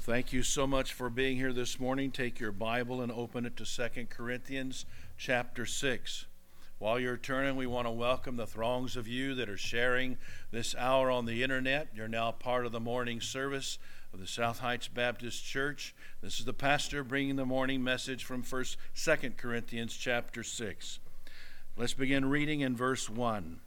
Thank you so much for being here this morning. Take your Bible and open it to 2 Corinthians chapter 6. While you're turning, we want to welcome the throngs of you that are sharing this hour on the internet. You're now part of the morning service of the South Heights Baptist Church. This is the pastor bringing the morning message from 2 Corinthians chapter 6. Let's begin reading in verse 1.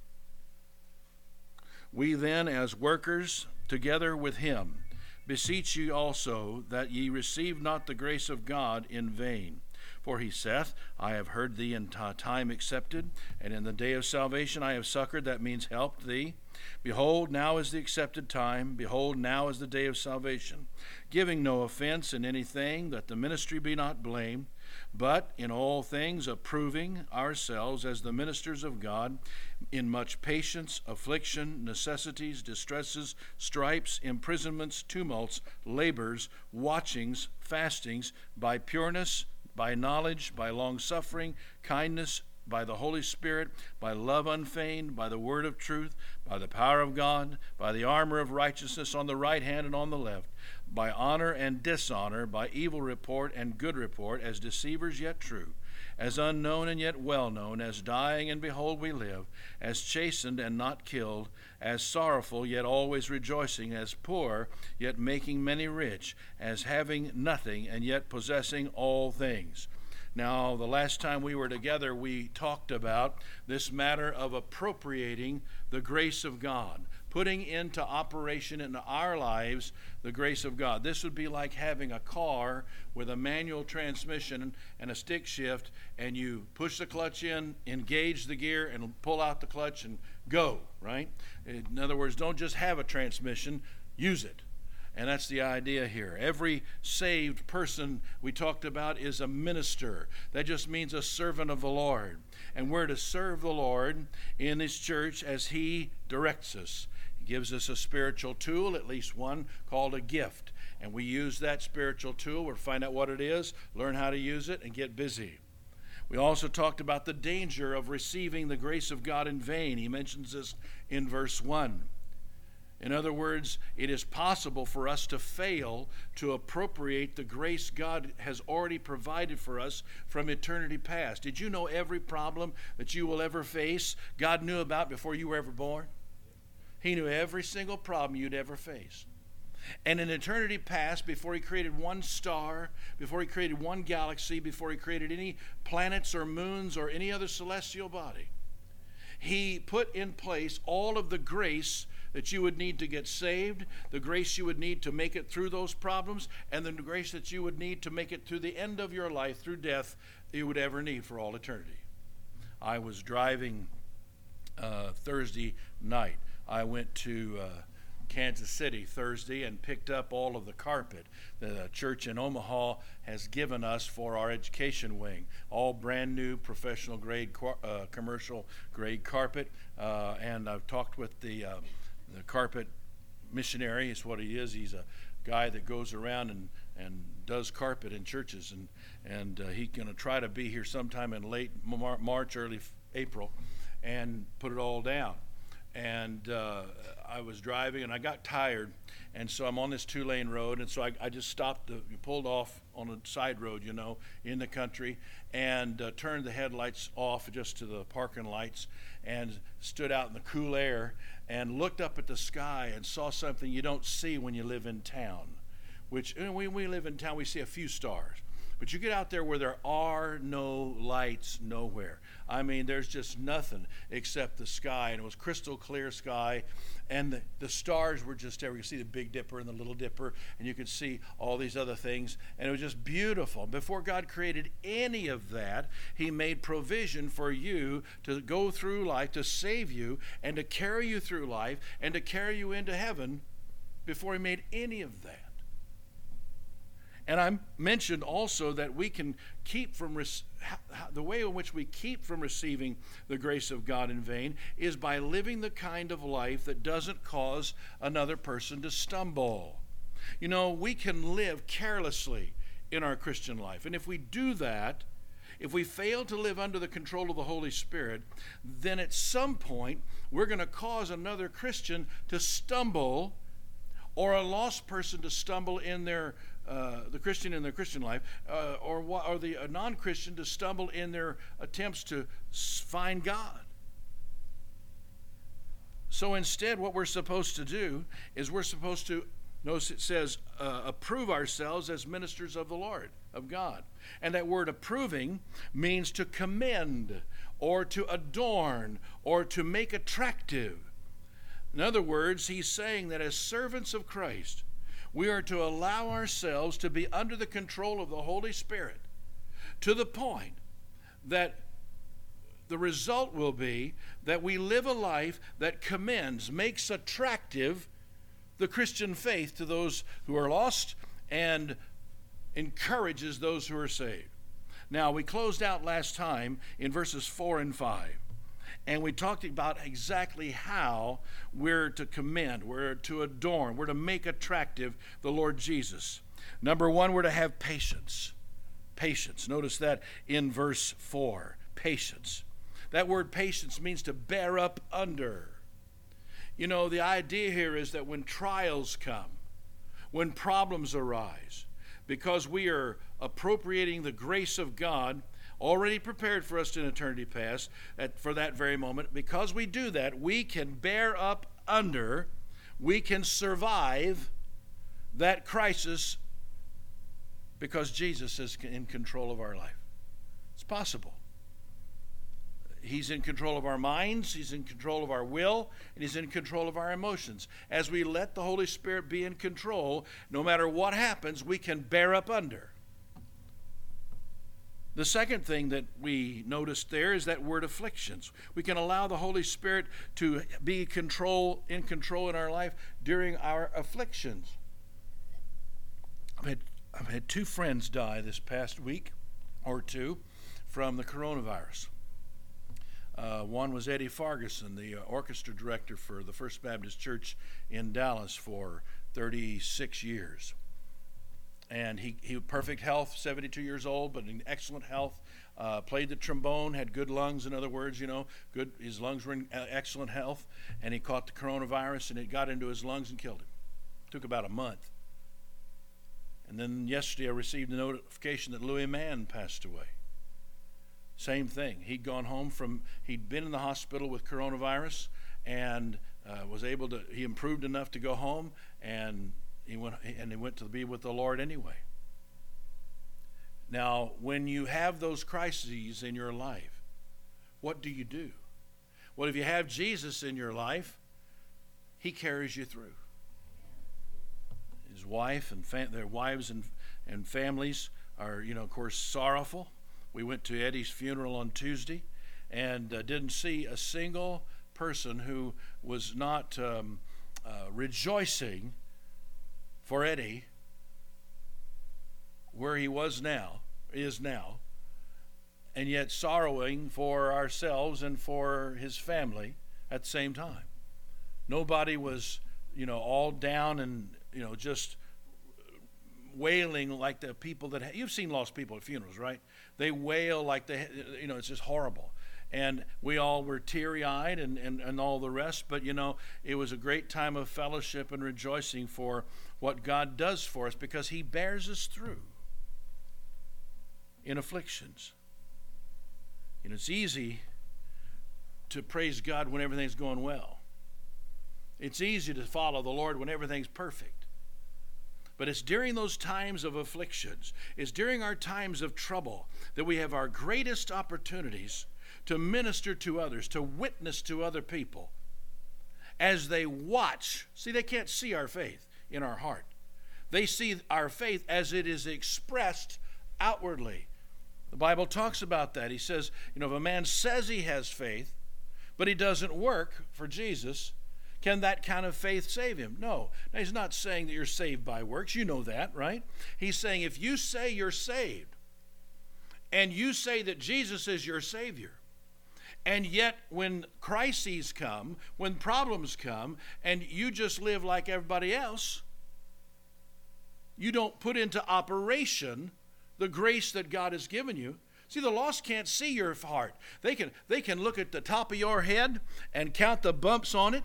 We then, as workers together with him, beseech you also that ye receive not the grace of God in vain. For he saith, I have heard thee in time accepted, and in the day of salvation I have succored, that means helped thee. Behold, now is the accepted time. Behold, now is the day of salvation. Giving no offense in anything, that the ministry be not blamed, but in all things approving ourselves as the ministers of God, in much patience, affliction, necessities, distresses, stripes, imprisonments, tumults, labors, watchings, fastings, by pureness, by knowledge, by long-suffering, kindness, by the Holy Spirit, by love unfeigned, by the word of truth, by the power of God, by the armor of righteousness on the right hand and on the left, by honor and dishonor, by evil report and good report, as deceivers yet true, as unknown and yet well known, as dying and behold we live, as chastened and not killed, as sorrowful yet always rejoicing, as poor yet making many rich, as having nothing and yet possessing all things. Now, the last time we were together, we talked about this matter of appropriating the grace of God, putting into operation in our lives the grace of God. This would be like having a car with a manual transmission and a stick shift, and you push the clutch in, engage the gear, and pull out the clutch and go, right? In other words, don't just have a transmission, use it. And that's the idea here. Every saved person we talked about is a minister. That just means a servant of the Lord. And we're to serve the Lord in His church as He directs us. He gives us a spiritual tool, at least one, called a gift. And we use that spiritual tool. We'll find out what it is, learn how to use it, and get busy. We also talked about the danger of receiving the grace of God in vain. He mentions this in verse 1. In other words, it is possible for us to fail to appropriate the grace God has already provided for us from eternity past. Did you know every problem that you will ever face, God knew about before you were ever born? He knew every single problem you'd ever face. And in eternity past, before He created one star, before He created one galaxy, before He created any planets or moons or any other celestial body, He put in place all of the grace that you would need to get saved, the grace you would need to make it through those problems, and the grace that you would need to make it through the end of your life, through death, you would ever need for all eternity. I was driving Thursday night. I went to Kansas City Thursday and picked up all of the carpet the church in Omaha has given us for our education wing. All brand new professional grade, commercial grade carpet. And I've talked with the carpet missionary is what he is. He's a guy that goes around and does carpet in churches, and he's going to try to be here sometime in late March, early April, and put it all down. And I was driving, and I got tired, and so I'm on this 2-lane road, and so I just stopped, pulled off on a side road, in the country, and turned the headlights off just to the parking lights, and stood out in the cool air, and looked up at the sky and saw something you don't see when you live in town, which, when we live in town, we see a few stars. But you get out there where there are no lights nowhere. I mean, there's just nothing except the sky, and it was crystal clear sky, and the stars were just there. You see the Big Dipper and the Little Dipper, and you could see all these other things, and it was just beautiful. Before God created any of that, He made provision for you to go through life, to save you, and to carry you through life, and to carry you into heaven before He made any of that. And I mentioned also that we can keep from the way in which we keep from receiving the grace of God in vain is by living the kind of life that doesn't cause another person to stumble. We can live carelessly in our Christian life. And if we do that, if we fail to live under the control of the Holy Spirit, then at some point we're going to cause another Christian to stumble or a lost person to stumble in their the Christian in their Christian life, or the non-Christian to stumble in their attempts to find God. So instead, what we're supposed to do is we're supposed to, notice it says, approve ourselves as ministers of the Lord, of God. And that word approving means to commend, or to adorn, or to make attractive. In other words, he's saying that as servants of Christ, we are to allow ourselves to be under the control of the Holy Spirit to the point that the result will be that we live a life that commends, makes attractive the Christian faith to those who are lost and encourages those who are saved. Now, we closed out last time in verses 4 and 5. And we talked about exactly how we're to commend, we're to adorn, we're to make attractive the Lord Jesus. Number one, we're to have patience. Patience. Notice that in verse 4. Patience. That word patience means to bear up under. You know, the idea here is that when trials come, when problems arise, because we are appropriating the grace of God already prepared for us in eternity past, for that very moment, because we do that, we can bear up under, we can survive that crisis because Jesus is in control of our life. It's possible. He's in control of our minds, he's in control of our will, and he's in control of our emotions. As we let the Holy Spirit be in control, no matter what happens, we can bear up under. The second thing that we noticed there is that word afflictions. We can allow the Holy Spirit to be in control in our life during our afflictions. I've had two friends die this past week or two from the coronavirus. One was Eddie Farguson, the orchestra director for the First Baptist Church in Dallas for 36 years. And he perfect health, 72 years old, but in excellent health. Played the trombone, had good lungs, in other words, good. His lungs were in excellent health. And he caught the coronavirus, and it got into his lungs and killed him. Took about a month. And then yesterday I received a notification that Louis Mann passed away. Same thing. He'd been in the hospital with coronavirus and he improved enough to go home, and he went to be with the Lord anyway. Now, when you have those crises in your life, what do you do? Well, if you have Jesus in your life, he carries you through. His wife and their wives and families are, of course, sorrowful. We went to Eddie's funeral on Tuesday and didn't see a single person who was not rejoicing for Eddie where he is now, and yet sorrowing for ourselves and for his family at the same time. Nobody was, all down and, just wailing like the people that you've seen lost people at funerals, right? They wail like it's just horrible. And we all were teary-eyed and all the rest, but it was a great time of fellowship and rejoicing for what God does for us, because he bears us through in afflictions. It's easy to praise God when everything's going well. It's easy to follow the Lord when everything's perfect. But it's during those times of afflictions, it's during our times of trouble that we have our greatest opportunities to minister to others, to witness to other people as they watch. See, they can't see our faith in our heart. They see our faith as it is expressed outwardly. The Bible talks about that. He says, if a man says he has faith, but he doesn't work for Jesus, can that kind of faith save him? No. Now, he's not saying that you're saved by works. You know that, right? He's saying if you say you're saved, and you say that Jesus is your Savior, and yet when crises come, when problems come, and you just live like everybody else, you don't put into operation the grace that God has given you. See, the lost can't see your heart. They can look at the top of your head and count the bumps on it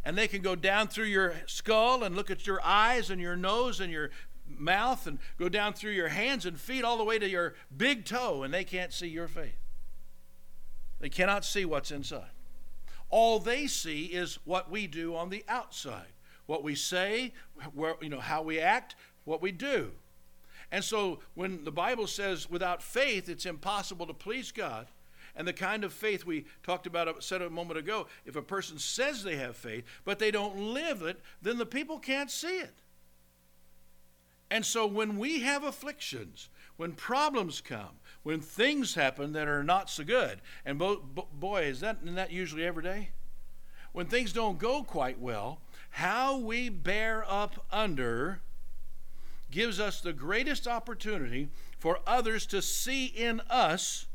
and they can go down through your skull and look at your eyes and your nose and your mouth and go down through your hands and feet all the way to your big toe, and they can't see your faith. They cannot see what's inside. All they see is what we do on the outside, what we say, how we act, what we do. And so when the Bible says without faith it's impossible to please God, and the kind of faith we said a moment ago, if a person says they have faith but they don't live it, then the people can't see it. And so when we have afflictions, when problems come, when things happen that are not so good, and boy, isn't that usually every day? When things don't go quite well, how we bear up under gives us the greatest opportunity for others to see in us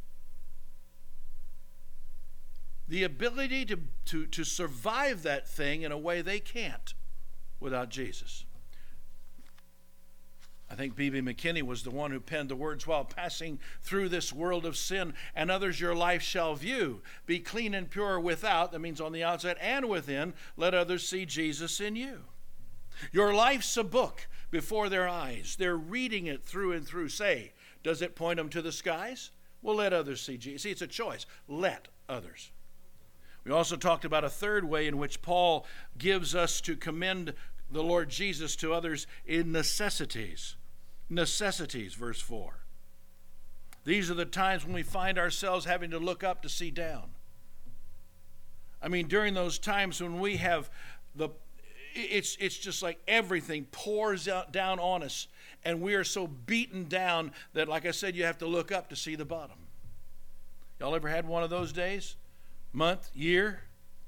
the ability to survive that thing in a way they can't without Jesus. I think B.B. McKinney was the one who penned the words, while passing through this world of sin, and others your life shall view. Be clean and pure without, that means on the outside and within, let others see Jesus in you. Your life's a book before their eyes. They're reading it through and through. Say, does it point them to the skies? Well, let others see Jesus. See, it's a choice. Let others. We also talked about a third way in which Paul gives us to commend the Lord Jesus to others in necessities. Necessities, verse 4. These are the times when we find ourselves having to look up to see down. I mean, during those times when we have it's just like everything pours down on us, and we are so beaten down that, like I said, you have to look up to see the bottom. Y'all ever had one of those days? Month? Year?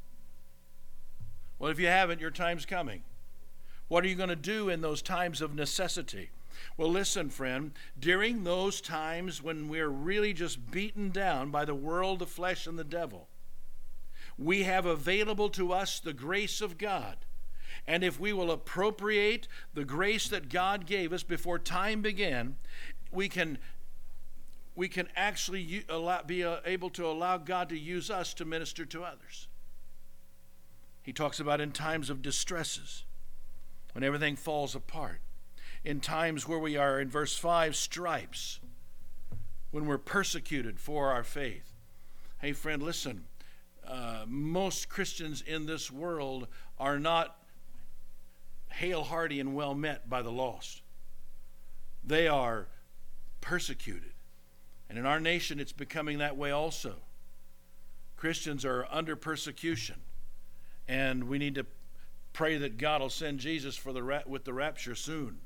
Well, if you haven't, your time's coming. What are you going to do in those times of necessity? Well, listen, friend, during those times when we're really just beaten down by the world, the flesh, and the devil, we have available to us the grace of God. And if we will appropriate the grace that God gave us before time began, we can actually be able to allow God to use us to minister to others. He talks about in times of distresses, when everything falls apart. In times where we are, in verse 5, stripes, when we're persecuted for our faith. Hey, friend, listen. Most Christians in this world are not hail-hearty and well met by the lost. They are persecuted. And in our nation, it's becoming that way also. Christians are under persecution. And we need to pray that God will send Jesus with the rapture soon.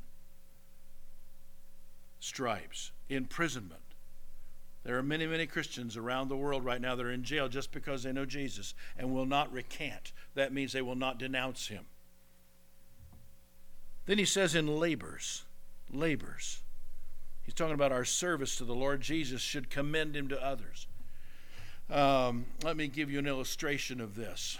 Stripes, imprisonment. There are many, many Christians around the world right now that are in jail just because they know Jesus and will not recant. That means they will not denounce him. Then he says in labors. He's talking about our service to the Lord Jesus should commend him to others. Let me give you an illustration of this.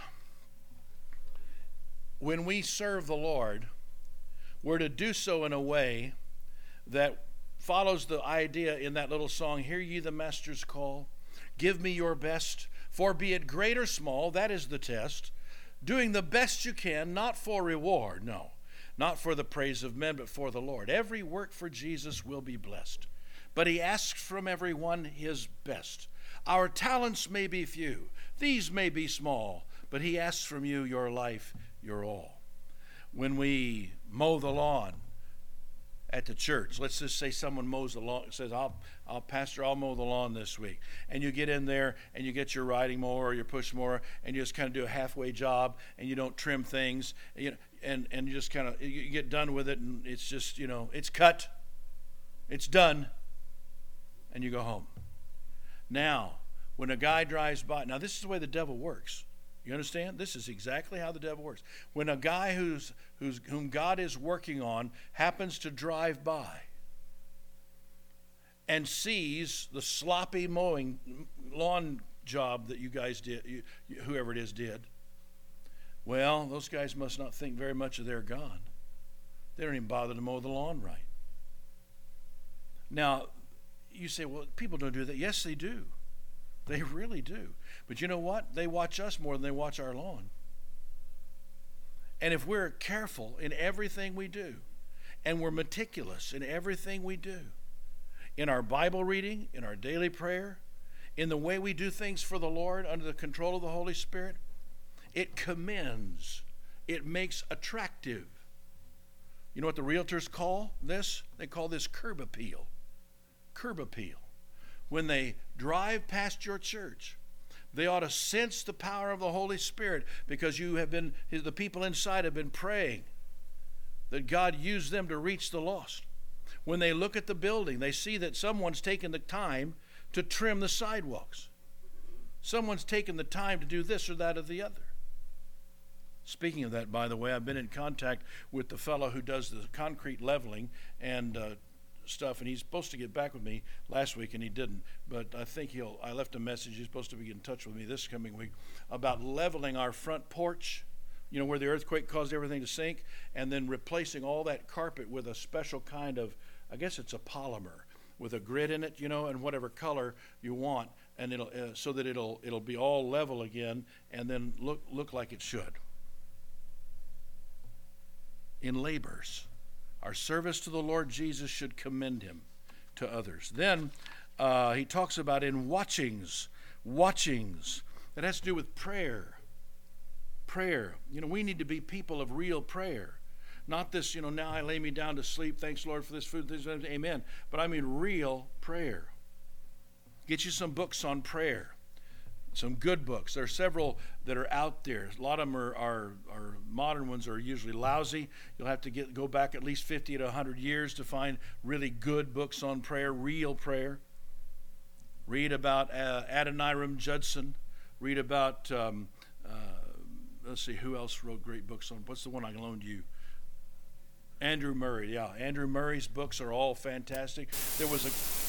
When we serve the Lord, we're to do so in a way that follows the idea in that little song, hear ye the master's call, give me your best, for be it great or small, that is the test, doing the best you can, not for reward, no, not for the praise of men, but for the Lord. Every work for Jesus will be blessed, but he asks from everyone his best. Our talents may be few, these may be small, but he asks from you your life, your all. When we mow the lawn at the church, let's just say someone mows the lawn, says, Pastor, I'll mow the lawn this week. And you get in there and you get your riding mower or your push mower and you just kind of do a halfway job and you don't trim things, and you just kind of, you get done with it and it's just, it's cut, it's done, and you go home. Now, when a guy drives by, now this is the way the devil works. You understand? This is exactly how the devil works. When a guy whom God is working on happens to drive by and sees the sloppy mowing lawn job that you guys did, whoever it is did, well, those guys must not think very much of their God. They don't even bother to mow the lawn right. Now, you say, well, people don't do that. Yes, they do. They really do. But you know what? They watch us more than they watch our lawn. And if we're careful in everything we do, and we're meticulous in everything we do, in our Bible reading, in our daily prayer, in the way we do things for the Lord under the control of the Holy Spirit, it commends, it makes attractive. You know what the realtors call this? They call this curb appeal. Curb appeal. When they drive past your church, they ought to sense the power of the Holy Spirit because the people inside have been praying that God used them to reach the lost. When they look at the building, they see that someone's taken the time to trim the sidewalks. Someone's taken the time to do this or that or the other. Speaking of that, by the way, I've been in contact with the fellow who does the concrete leveling and stuff, and he's supposed to get back with me last week, and he didn't. But I think I left a message. He's supposed to be in touch with me this coming week about leveling our front porch, where the earthquake caused everything to sink, and then replacing all that carpet with a special kind of, I guess it's a polymer, with a grid in it, and whatever color you want, and it'll so that it'll be all level again, and then look like it should. In labors, our service to the Lord Jesus should commend him to others. Then he talks about in watchings. That has to do with prayer. Prayer. We need to be people of real prayer. Not this, now I lay me down to sleep. Thanks, Lord, for this food. Amen. But I mean real prayer. Get you some books on prayer. Some good books. There are several that are out there. A lot of them are modern ones are usually lousy. You'll have to go back at least 50 to 100 years to find really good books on prayer, real prayer. Read about Adoniram Judson. Read about, let's see, who else wrote great books on, what's the one I loaned you? Andrew Murray, yeah. Andrew Murray's books are all fantastic. There was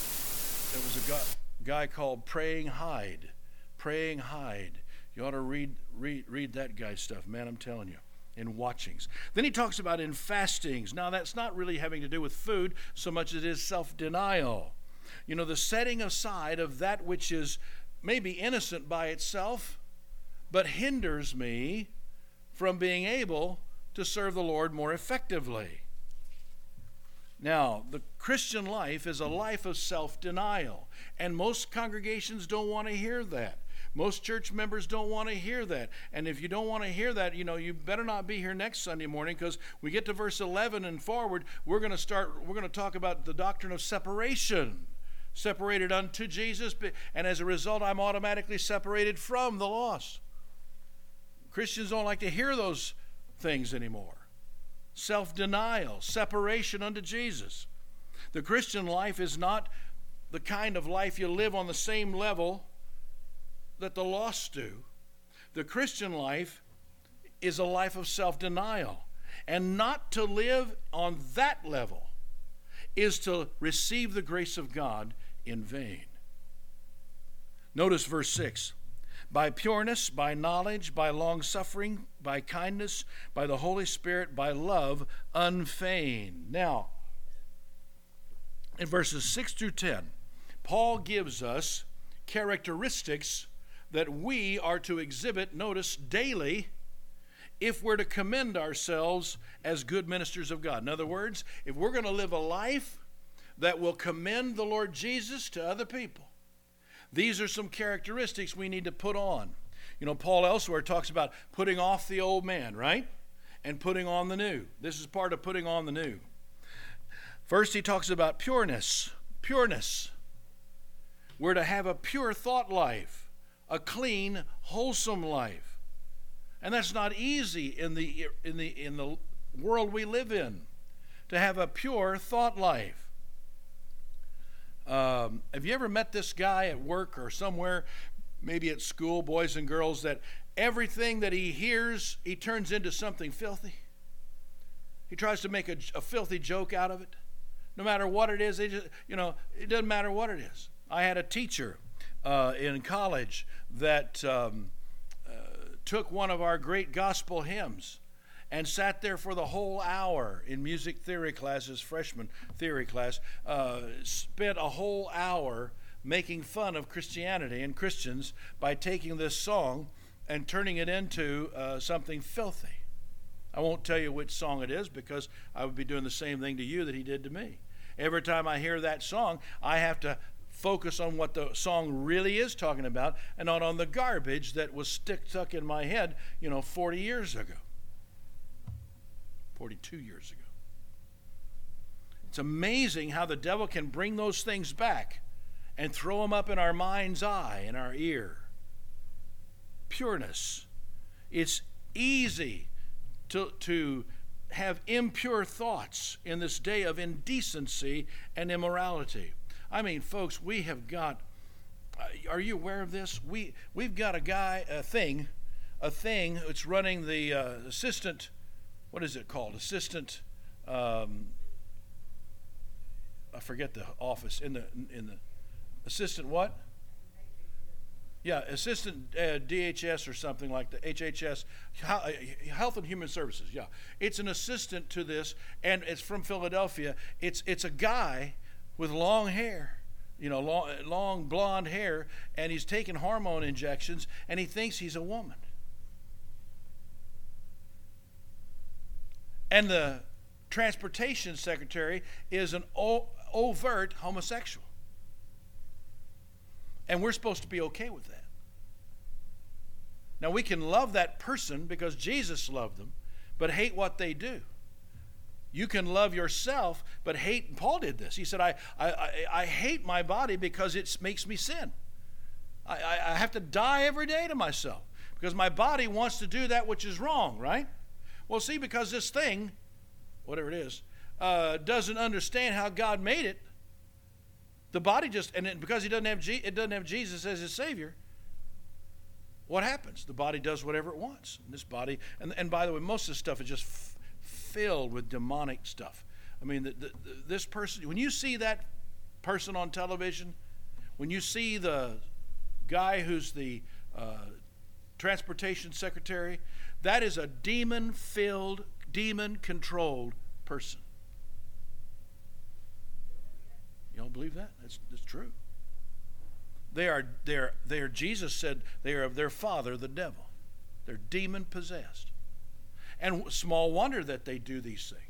a guy called Praying Hyde. Praying Hyde. You ought to read that guy's stuff, man, I'm telling you, in watchings. Then he talks about in fastings. Now, that's not really having to do with food so much as it is self-denial. The setting aside of that which is maybe innocent by itself, but hinders me from being able to serve the Lord more effectively. Now, the Christian life is a life of self-denial, and most congregations don't want to hear that. Most church members don't want to hear that. And if you don't want to hear that, you better not be here next Sunday morning, because we get to verse 11 and forward, we're going to talk about the doctrine of separation. Separated unto Jesus, and as a result, I'm automatically separated from the lost. Christians don't like to hear those things anymore. Self-denial, separation unto Jesus. The Christian life is not the kind of life you live on the same level that the lost do. The Christian life is a life of self-denial. And not to live on that level is to receive the grace of God in vain. Notice verse 6. By pureness, by knowledge, by long-suffering, by kindness, by the Holy Spirit, by love, unfeigned. Now, in verses 6 through 10, Paul gives us characteristics that we are to exhibit, notice, daily, if we're to commend ourselves as good ministers of God. In other words, if we're going to live a life that will commend the Lord Jesus to other people, these are some characteristics we need to put on. Paul elsewhere talks about putting off the old man, right? And putting on the new. This is part of putting on the new. First, he talks about pureness. Pureness. We're to have a pure thought life, a clean, wholesome life. And that's not easy in the world we live in, to have a pure thought life. Have you ever met this guy at work or somewhere, maybe at school, boys and girls, that everything that he hears, he turns into something filthy? He tries to make a filthy joke out of it. No matter what it is, it doesn't matter what it is. I had a teacher in college that took one of our great gospel hymns and sat there for the whole hour in music theory classes, freshman theory class, spent a whole hour making fun of Christianity and Christians by taking this song and turning it into something filthy. I won't tell you which song it is because I would be doing the same thing to you that he did to me. Every time I hear that song, I have to focus on what the song really is talking about and not on the garbage that was stuck in my head, 40 years ago. 42 years ago. It's amazing how the devil can bring those things back and throw them up in our mind's eye, in our ear. Pureness. It's easy to have impure thoughts in this day of indecency and immorality. I mean, folks, we have got, are you aware of this? We've got a thing that's running the assistant, what is it called? Assistant, I forget the office, in the assistant what? Yeah, assistant DHS or something like the HHS, Health and Human Services. Yeah, it's an assistant to this, and it's from Philadelphia. It's a guy with long hair, long blonde hair, and he's taking hormone injections, and he thinks he's a woman. And the transportation secretary is an overt homosexual. And we're supposed to be okay with that. Now, we can love that person because Jesus loved them, but hate what they do. You can love yourself, but hate, and Paul did this. He said, I hate my body because it makes me sin. I have to die every day to myself because my body wants to do that which is wrong, right? Well, see, because this thing, whatever it is, doesn't understand how God made it, the body because it doesn't have Jesus as his Savior, what happens? The body does whatever it wants. And this body, and by the way, most of this stuff is just filled with demonic stuff. I mean, this person, when you see that person on television, when you see the guy who's the transportation secretary, that is a demon-filled, demon-controlled person. You don't believe that? That's true. They are, Jesus said, they are of their father, the devil. They're demon-possessed. And small wonder that they do these things.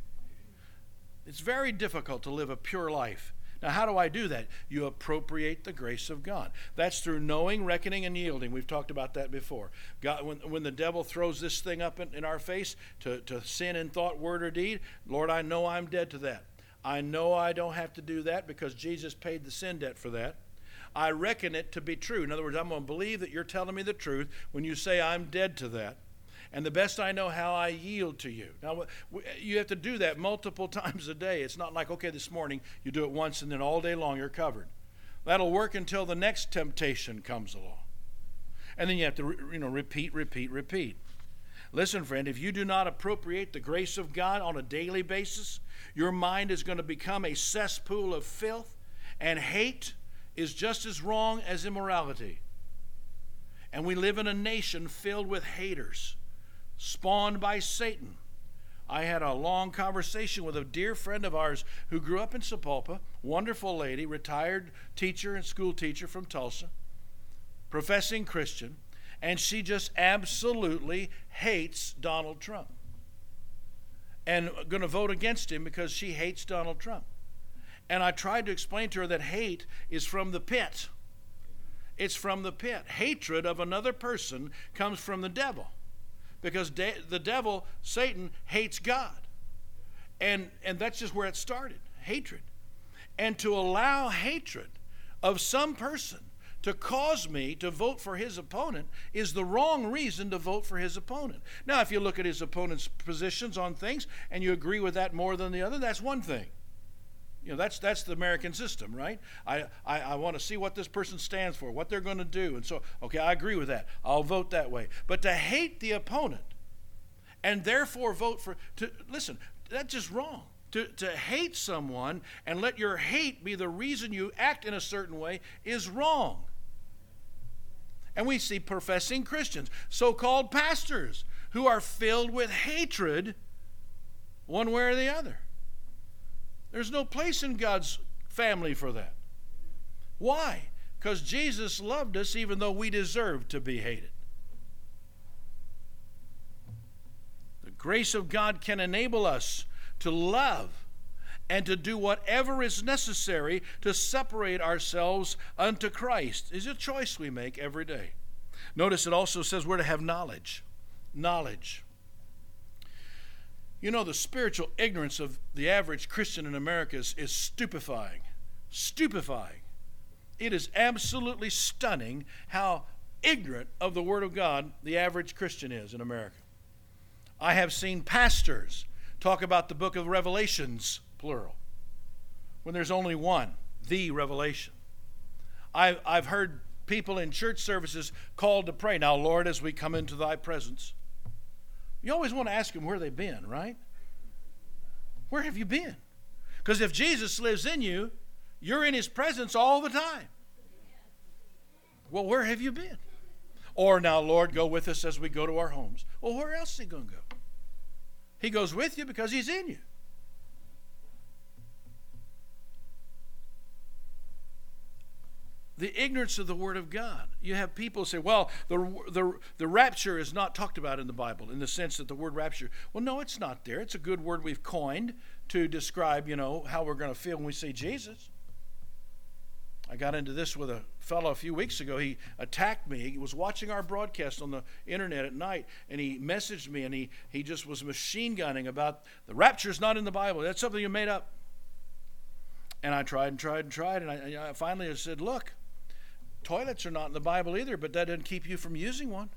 It's very difficult to live a pure life. Now, how do I do that? You appropriate the grace of God. That's through knowing, reckoning, and yielding. We've talked about that before. God, when the devil throws this thing up in our face to sin in thought, word, or deed, Lord, I know I'm dead to that. I know I don't have to do that because Jesus paid the sin debt for that. I reckon it to be true. In other words, I'm going to believe that you're telling me the truth when you say I'm dead to that. And the best I know how I yield to you. Now, you have to do that multiple times a day. It's not like, okay, this morning you do it once and then all day long you're covered. That'll work until the next temptation comes along. And then you have to repeat. Listen, friend, if you do not appropriate the grace of God on a daily basis, your mind is going to become a cesspool of filth, and hate is just as wrong as immorality. And we live in a nation filled with haters, spawned by Satan. I had a long conversation with a dear friend of ours who grew up in Sapulpa, wonderful lady, retired teacher and school teacher from Tulsa, professing Christian, and she just absolutely hates Donald Trump and going to vote against him because she hates Donald Trump. And I tried to explain to her that hate is from the pit. It's from the pit. Hatred of another person comes from the devil. Because the devil, Satan, hates God. And that's just where it started, hatred. And to allow hatred of some person to cause me to vote for his opponent is the wrong reason to vote for his opponent. Now, if you look at his opponent's positions on things and you agree with that more than the other, that's one thing. That's the American system, right? I want to see what this person stands for, what they're going to do. And so, okay, I agree with that. I'll vote that way. But to hate the opponent and therefore vote for, listen, that's just wrong. To hate someone and let your hate be the reason you act in a certain way is wrong. And we see professing Christians, so-called pastors, who are filled with hatred one way or the other. There's no place in God's family for that. Why? Because Jesus loved us even though we deserved to be hated. The Grace of God can enable us to love and to do whatever is necessary to separate ourselves unto Christ. It's a choice we make every day. Notice it also says we're to have knowledge. Knowledge. You know, the spiritual ignorance of the average Christian in America is stupefying. Stupefying. It is absolutely stunning how ignorant of the Word of God the average Christian is in America. I have seen pastors talk about the book of Revelations, plural, when there's only one, the Revelation. I've heard people in church services called to pray, now, Lord, as we come into thy presence. You always want to ask them where they've been, right? Where have you been? Because if Jesus lives in you, you're in his presence all the time. Well, where have you been? Or now, Lord, go with us as we go to our homes. Well, where else is he going to go? He goes with you because he's in you. The ignorance of the Word of God. You have people say, well, the rapture is not talked about in the Bible in the sense that the word rapture. Well, no, it's not there. It's a good word we've coined to describe, how we're going to feel when we see Jesus. I got into this with a fellow a few weeks ago. He attacked me. He was watching our broadcast on the internet at night, and he messaged me, and he just was machine gunning about the rapture's not in the Bible. That's something you made up. And I tried, and I finally said, look, toilets are not in the Bible either, but that doesn't keep you from using one.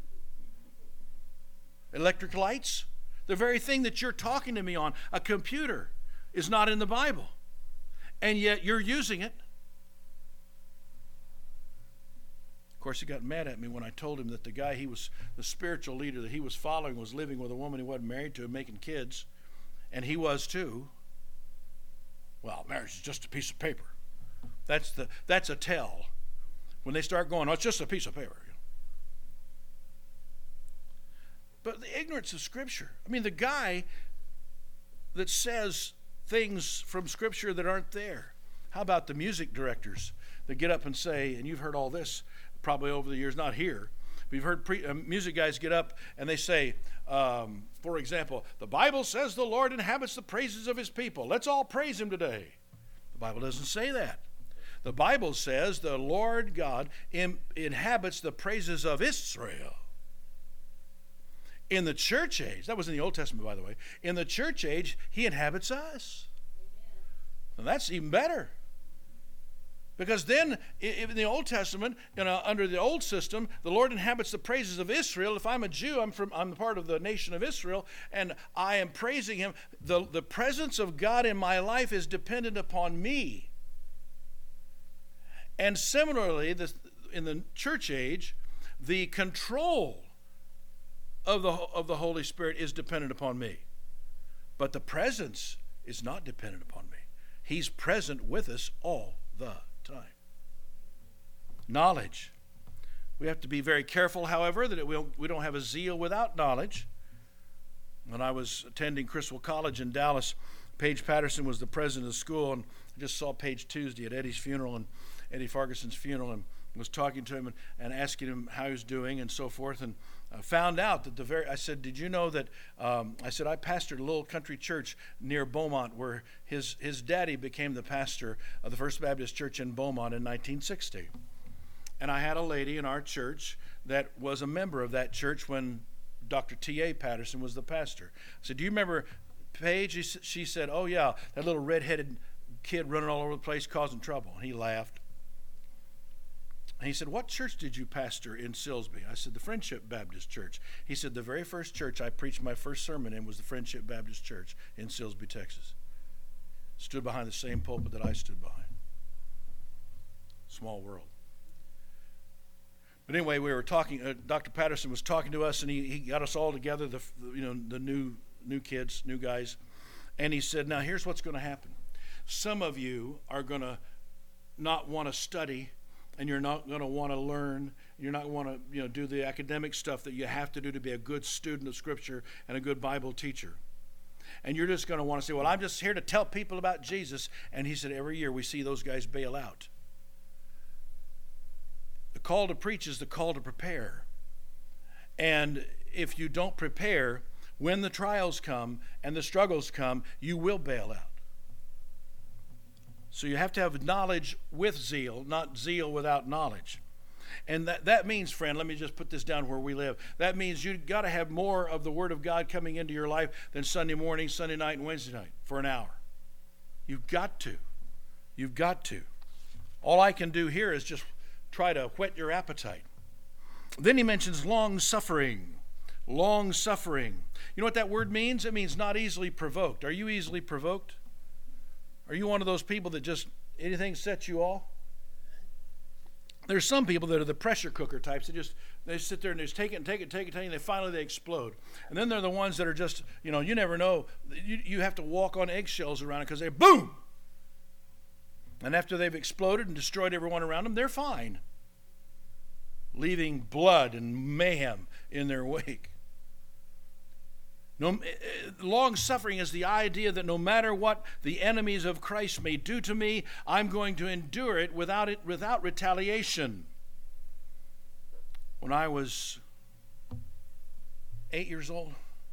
Electric lights, the very thing that you're talking to me on, a computer, is not in the Bible. And yet you're using it. Of course, he got mad at me when I told him that the guy the spiritual leader that he was following was living with a woman he wasn't married to and making kids. And he was too. Well, marriage is just a piece of paper. That's a tell. When they start going, oh, it's just a piece of paper. But the ignorance of Scripture. I mean, the guy that says things from Scripture that aren't there. How about the music directors that get up and say, and you've heard all this probably over the years, not here, but you've heard music guys get up and they say, for example, the Bible says the Lord inhabits the praises of his people. Let's all praise him today. The Bible doesn't say that. The Bible says the Lord God inhabits the praises of Israel. In the church age, that was in the Old Testament, by the way, in the church age, he inhabits us. And that's even better. Because then, in the Old Testament, under the old system, the Lord inhabits the praises of Israel. If I'm a Jew, I'm part of the nation of Israel, and I am praising him. The presence of God in my life is dependent upon me. And similarly, in the church age, the control of the Holy Spirit is dependent upon me. But the presence is not dependent upon me. He's present with us all the time. Knowledge. We have to be very careful, however, that we don't have a zeal without knowledge. When I was attending Criswell College in Dallas, Paige Patterson was the president of the school, and I just saw Paige Tuesday at Eddie's funeral and Eddie Farguson's funeral, and was talking to him and asking him how he was doing and so forth, and found out that I said, did you know that, I pastored a little country church near Beaumont where his daddy became the pastor of the First Baptist Church in Beaumont in 1960. And I had a lady in our church that was a member of that church when Dr. T.A. Patterson was the pastor. I said, do you remember Paige? She said, oh yeah, that little red-headed kid running all over the place causing trouble. And he laughed. And he said, what church did you pastor in Silsbee? I said, the Friendship Baptist Church. He said, the very first church I preached my first sermon in was the Friendship Baptist Church in Silsbee, Texas. Stood behind the same pulpit that I stood behind. Small world. But anyway, we were talking, Dr. Patterson was talking to us, and he got us all together, the new kids, new guys. And he said, now here's what's going to happen. Some of you are going to not want to study, and you're not going to want to learn. You're not going to want to do the academic stuff that you have to do to be a good student of Scripture and a good Bible teacher. And you're just going to want to say, well, I'm just here to tell people about Jesus. And he said, every year we see those guys bail out. The call to preach is the call to prepare. And if you don't prepare, when the trials come and the struggles come, you will bail out. So you have to have knowledge with zeal, not zeal without knowledge. And that means, friend, let me just put this down where we live. That means you've got to have more of the Word of God coming into your life than Sunday morning, Sunday night, and Wednesday night for an hour. You've got to. You've got to. All I can do here is just try to whet your appetite. Then he mentions long suffering. Long suffering. You know what that word means? It means not easily provoked. Are you easily provoked? Are you one of those people that just anything sets you off? There's some people that are the pressure cooker types. They sit there and they just take it, and they finally explode. And then they're the ones that are just, you never know. You have to walk on eggshells around it because they boom. And after they've exploded and destroyed everyone around them, they're fine, leaving blood and mayhem in their wake. Long suffering is the idea that no matter what the enemies of Christ may do to me, I'm going to endure it without retaliation. When I was 8 years old,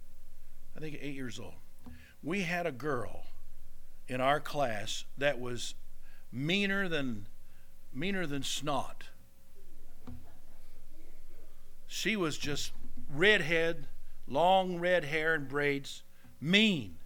we had a girl in our class that was meaner than snot. She was just redhead, long red hair and braids, mean.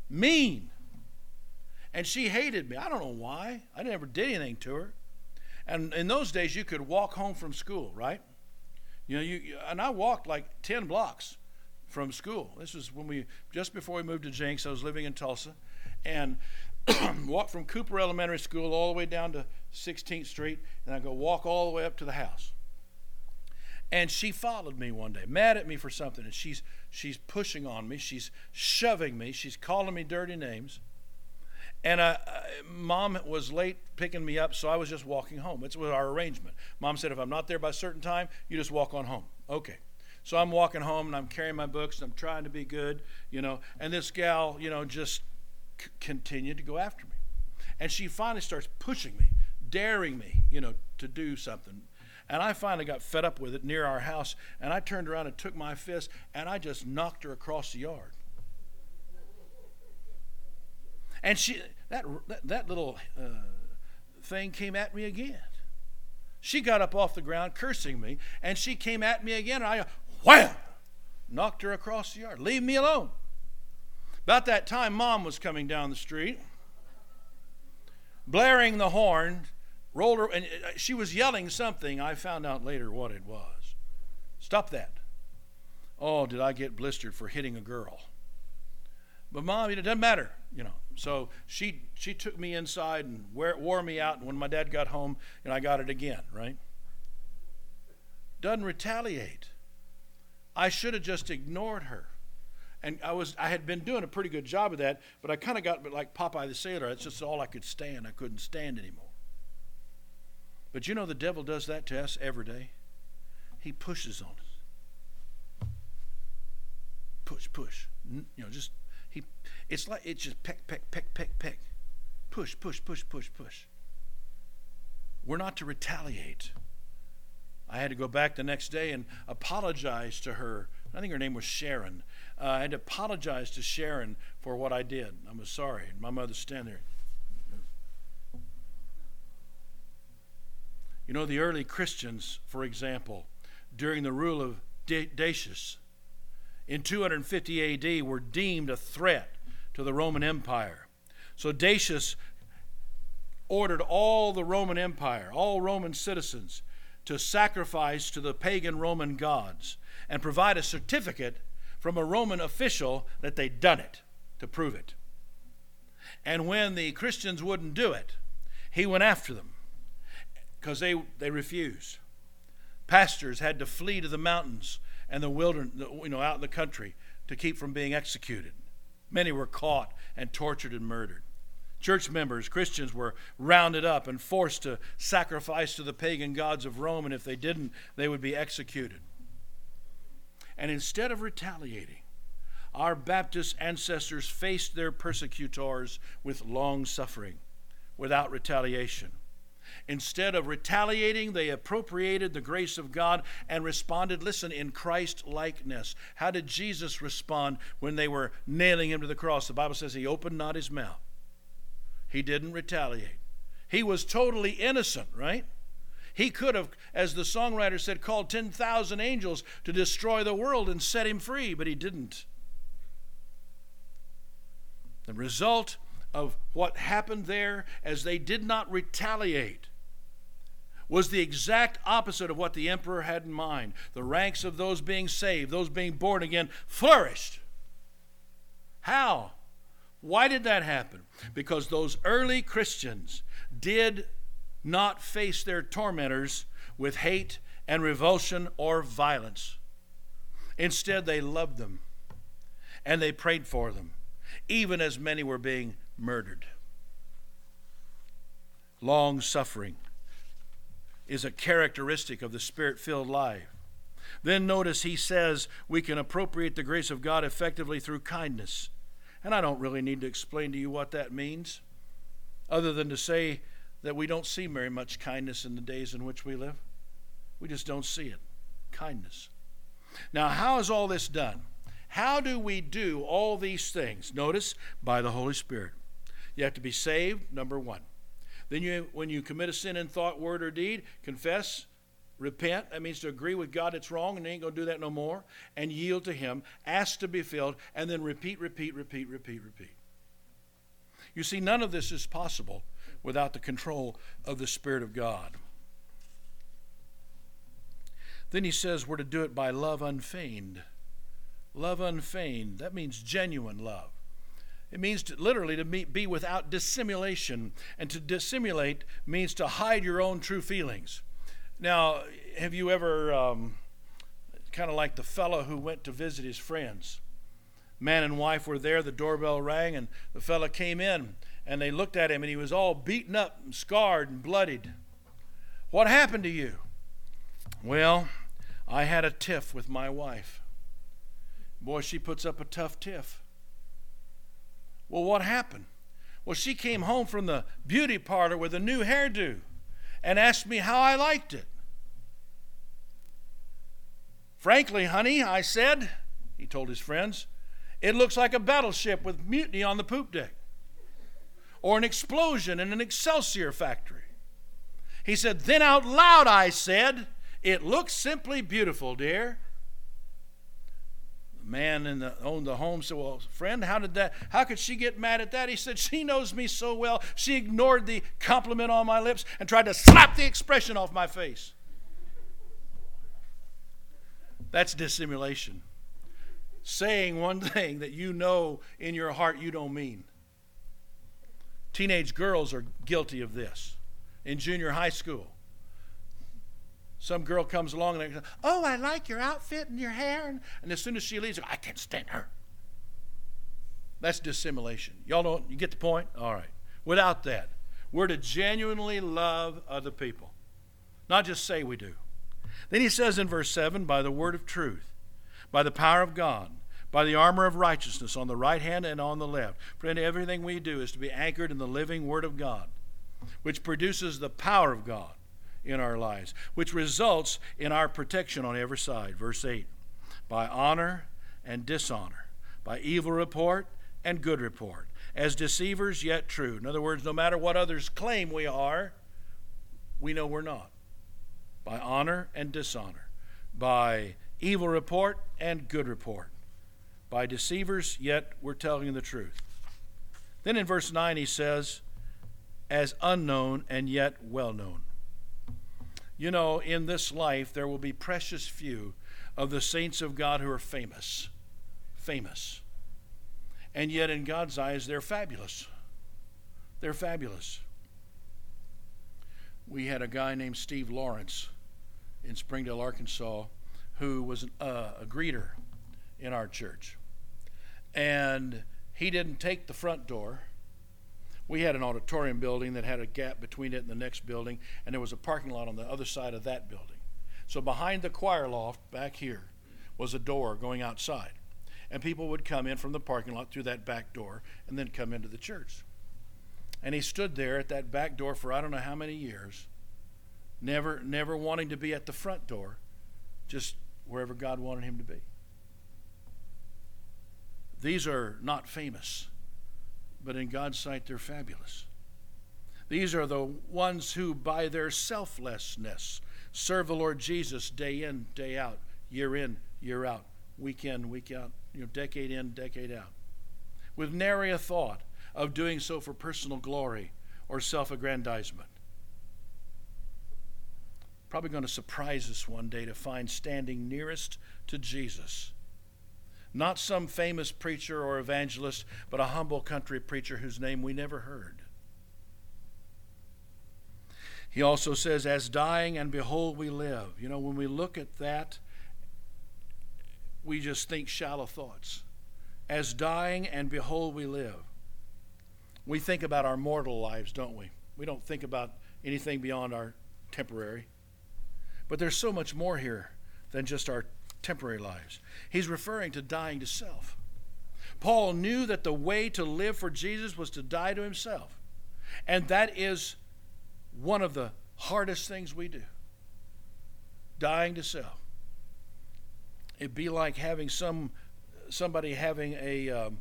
And she hated me. I don't know why. I never did anything to her. And in those days, you could walk home from school, right? And I walked like 10 blocks from school. This was just before we moved to Jenks. I was living in Tulsa, and walked from Cooper Elementary School all the way down to 16th Street, and I go walk all the way up to the house. And she followed me one day, mad at me for something, and she's pushing on me, she's shoving me, she's calling me dirty names. And Mom was late picking me up, so I was just walking home. It was our arrangement. Mom said, if I'm not there by a certain time, you just walk on home. Okay. So I'm walking home, and I'm carrying my books, and I'm trying to be good, and this gal, just continued to go after me. And she finally starts pushing me, daring me, to do something. And I finally got fed up with it near our house, and I turned around and took my fist, and I just knocked her across the yard. And that little thing came at me again. She got up off the ground cursing me, and she came at me again, and I wham! Knocked her across the yard. Leave me alone. About that time, Mom was coming down the street, blaring the horn, rolled her, and she was yelling something. I found out later what it was. Stop that. Oh, did I get blistered for hitting a girl. But Mom, it doesn't matter, So she took me inside and wore me out, and when my dad got home, I got it again, right? Doesn't retaliate. I should have just ignored her. And I had been doing a pretty good job of that, but I kind of got like Popeye the Sailor. That's just all I could stand. I couldn't stand anymore. But the devil does that to us every day. He pushes on us. Push. It's just peck. Push. We're not to retaliate. I had to go back the next day and apologize to her. I think her name was Sharon. I had to apologize to Sharon for what I did. I was sorry. My mother's standing there. The early Christians, for example, during the rule of Decius, in 250 A.D., were deemed a threat to the Roman Empire. So Decius ordered all the Roman Empire, all Roman citizens, to sacrifice to the pagan Roman gods and provide a certificate from a Roman official that they'd done it, to prove it. And when the Christians wouldn't do it, he went after them because they refused. Pastors had to flee to the mountains and the wilderness, out in the country, to keep from being executed. Many were caught and tortured and murdered. Church members, Christians, were rounded up and forced to sacrifice to the pagan gods of Rome, and if they didn't, they would be executed. And instead of retaliating, our Baptist ancestors faced their persecutors with long suffering, without retaliation. Instead of retaliating, they appropriated the grace of God and responded, listen, in Christ-likeness. How did Jesus respond when they were nailing him to the cross? The Bible says he opened not his mouth. He didn't retaliate. He was totally innocent, right? He could have, as the songwriter said, called 10,000 angels to destroy the world and set him free, but he didn't. The result of what happened there, as they did not retaliate, was the exact opposite of what the emperor had in mind. The ranks of those being saved, those being born again, flourished. How? Why did that happen? Because those early Christians did not face their tormentors with hate and revulsion or violence. Instead, they loved them and they prayed for them, even as many were being murdered. Long suffering is a characteristic of the Spirit-filled life. Then notice he says we can appropriate the grace of God effectively through kindness. And I don't really need to explain to you what that means, other than to say that we don't see very much kindness in the days in which we live. We just don't see it. Kindness. Now, how is all this done? How do we do all these things? Notice, by the Holy Spirit. You have to be saved, number one. Then when you commit a sin in thought, word, or deed, confess, repent. That means to agree with God it's wrong and you ain't going to do that no more. And yield to him. Ask to be filled. And then repeat. You see, none of this is possible without the control of the Spirit of God. Then he says we're to do it by love unfeigned. Love unfeigned. That means genuine love. It means literally to be without dissimulation. And to dissimulate means to hide your own true feelings. Now, have you ever, kind of like the fellow who went to visit his friends? Man and wife were there, the doorbell rang, and the fellow came in, and they looked at him, and he was all beaten up and scarred and bloodied. What happened to you? Well, I had a tiff with my wife. Boy, she puts up a tough tiff. Well, what happened? Well, she came home from the beauty parlor with a new hairdo and asked me how I liked it. Frankly, honey, I said, he told his friends, it looks like a battleship with mutiny on the poop deck, or an explosion in an Excelsior factory. He said, then out loud I said, it looks simply beautiful, dear. The man owned the home said, well, friend, how could she get mad at that? He said, she knows me so well, she ignored the compliment on my lips and tried to slap the expression off my face. That's dissimulation. Saying one thing that you know in your heart you don't mean. Teenage girls are guilty of this. In junior high school, some girl comes along and they say, oh, I like your outfit and your hair. And as soon as she leaves, I can't stand her. That's dissimulation. Y'all know, you get the point? All right. Without that, we're to genuinely love other people. Not just say we do. Then he says in verse 7, by the word of truth, by the power of God, by the armor of righteousness on the right hand and on the left. Friend, everything we do is to be anchored in the living word of God, which produces the power of God in our lives, which results in our protection on every side. Verse 8, by honor and dishonor, by evil report and good report, as deceivers yet true. In other words, no matter what others claim we are, we know we're not. By honor and dishonor, by evil report and good report, by deceivers yet we're telling the truth. Then in verse 9 he says, as unknown and yet well known. You know, in this life there will be precious few of the saints of God who are famous. Famous. And yet in God's eyes they're fabulous. They're fabulous. We had a guy named Steve Lawrence in Springdale, Arkansas, who was a greeter in our church. And he didn't take the front door. We had an auditorium building that had a gap between it and the next building, and there was a parking lot on the other side of that building. So behind the choir loft back here was a door going outside. And people would come in from the parking lot through that back door and then come into the church. And he stood there at that back door for I don't know how many years, never wanting to be at the front door, just wherever God wanted him to be. These are not famous, but in God's sight they're fabulous. These are the ones who, by their selflessness, serve the Lord Jesus day in, day out, year out, week in, week out, decade in, decade out, with nary a thought of doing so for personal glory or self-aggrandizement. Probably going to surprise us one day to find standing nearest to Jesus, not some famous preacher or evangelist, but a humble country preacher whose name we never heard. He also says, as dying and behold we live. When we look at that, we just think shallow thoughts. As dying and behold we live. We think about our mortal lives, don't we? We don't think about anything beyond our temporary. But there's so much more here than just our temporary lives. He's referring to dying to self. Paul knew that the way to live for Jesus was to die to himself. And that is one of the hardest things we do. Dying to self. It'd be like having somebody having a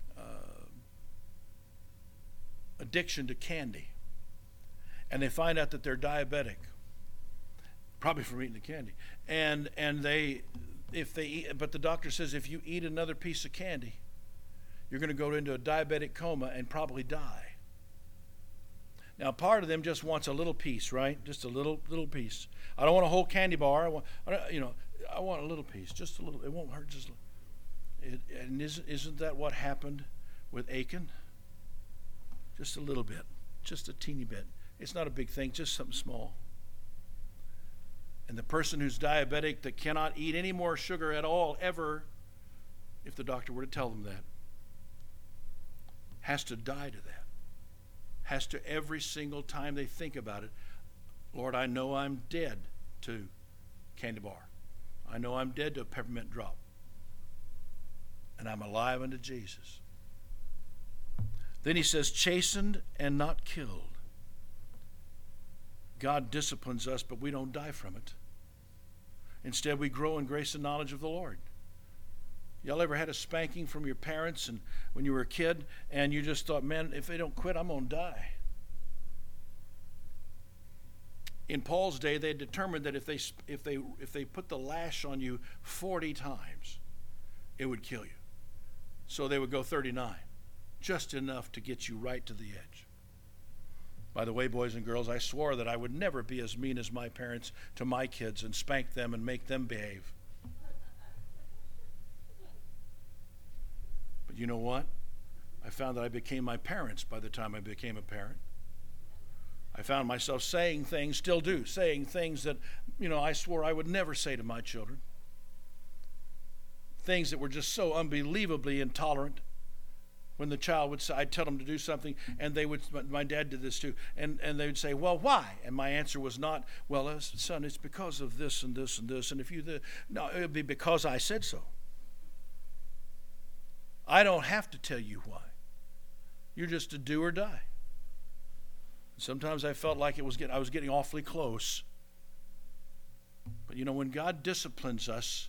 addiction to candy, and they find out that they're diabetic, probably from eating the candy, and if they eat, but the doctor says if you eat another piece of candy, you're going to go into a diabetic coma and probably die. Now, part of them just wants a little piece, right? Just a little piece. I don't want a whole candy bar. I want a little piece, just a little. It won't hurt. Just. And isn't that what happened with Achan? Just a little bit, just a teeny bit. It's not a big thing, just something small. And the person who's diabetic that cannot eat any more sugar at all ever, if the doctor were to tell them that, has to die to that. Has to, every single time they think about it, Lord, I know I'm dead to candy bar. I know I'm dead to a peppermint drop. And I'm alive unto Jesus. Then he says, chastened and not killed. God disciplines us, but we don't die from it. Instead, we grow in grace and knowledge of the Lord. Y'all ever had a spanking from your parents and when you were a kid and you just thought, man, if they don't quit, I'm going to die? In Paul's day, they determined that if they put the lash on you 40 times, it would kill you. So they would go 39, just enough to get you right to the edge. By the way, boys and girls, I swore that I would never be as mean as my parents to my kids and spank them and make them behave. But you know what? I found that I became my parents by the time I became a parent. I found myself saying things, still do, saying things that, I swore I would never say to my children. Things that were just so unbelievably intolerant. When the child would say, I'd tell them to do something, and they would, my dad did this too, and they would say, well, why? And my answer was not, well, son, it's because of this and this and this, and no, it would be because I said so. I don't have to tell you why. You're just to do or die. Sometimes I felt like I was getting awfully close. But when God disciplines us,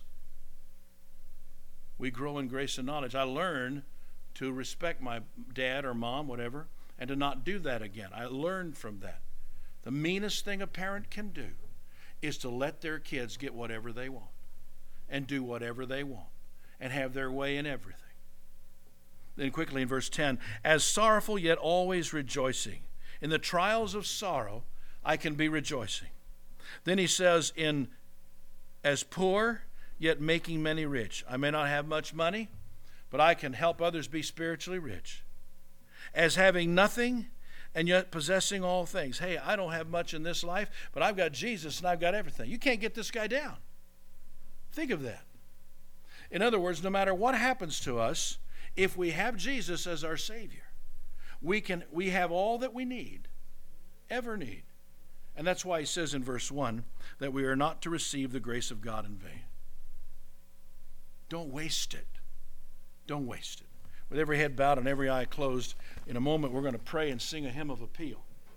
we grow in grace and knowledge. I learn to respect my dad or mom, whatever, and to not do that again. I learned from that. The meanest thing a parent can do is to let their kids get whatever they want and do whatever they want and have their way in everything. Then quickly in verse 10, as sorrowful yet always rejoicing. In the trials of sorrow, I can be rejoicing. Then he says, as poor yet making many rich. I may not have much money, but I can help others be spiritually rich. As having nothing and yet possessing all things. Hey, I don't have much in this life, but I've got Jesus and I've got everything. You can't get this guy down. Think of that. In other words, no matter what happens to us, if we have Jesus as our Savior, we have all that we need, ever need. And that's why he says in verse 1 that we are not to receive the grace of God in vain. Don't waste it. Don't waste it. with every head bowed and every eye closed, in a moment we're going to pray and sing a hymn of appeal.